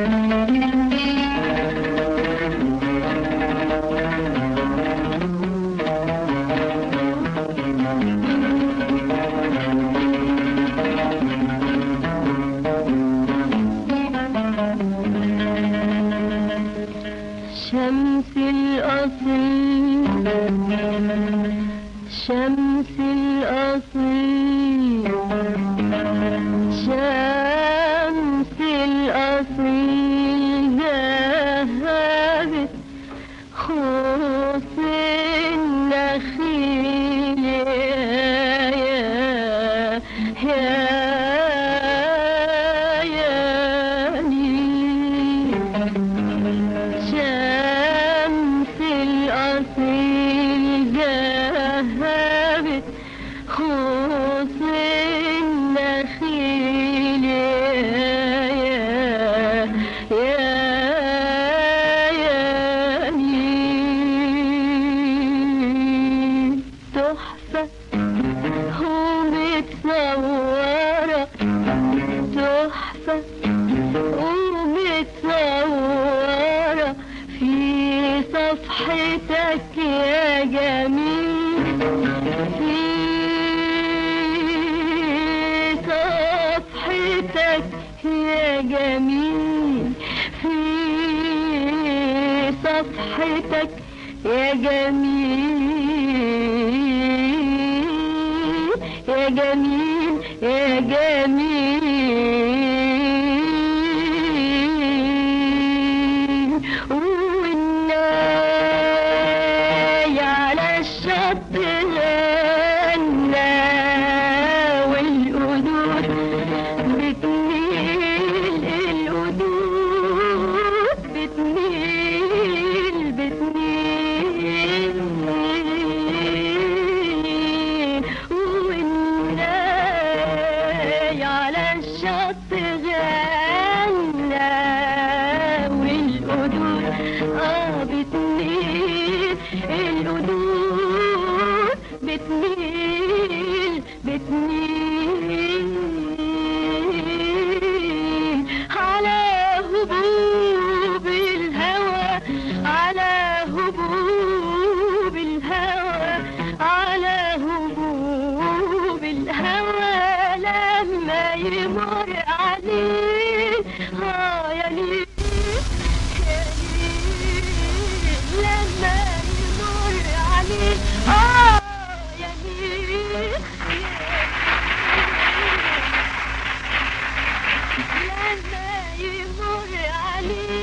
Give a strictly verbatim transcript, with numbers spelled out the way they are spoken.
شمس الأصيل شمس الأصيل شمس الأصيل ذهبت خوص النخيل يا يا نيل شمس الأصيل ذهبت خوص النخيل يا يا نيل تحفة ومتصورة تحفة ومتصورة في صفحتك يا جميل في صفحتك يا جميل في صفحتك يا جميل يا جميل يا جميل والناي على الشط غنى والقدود بتميل القدود بتميل بتميل والناي على الشط غنى والقدود اه بتميل القدود بتميل بتميل على هبوب الهوى على هبوب الهوى على هبوب الهوى لما يمر عليه اه يا ليل يا ليل لما يمر عليه اه يا ليل لما يمر عليه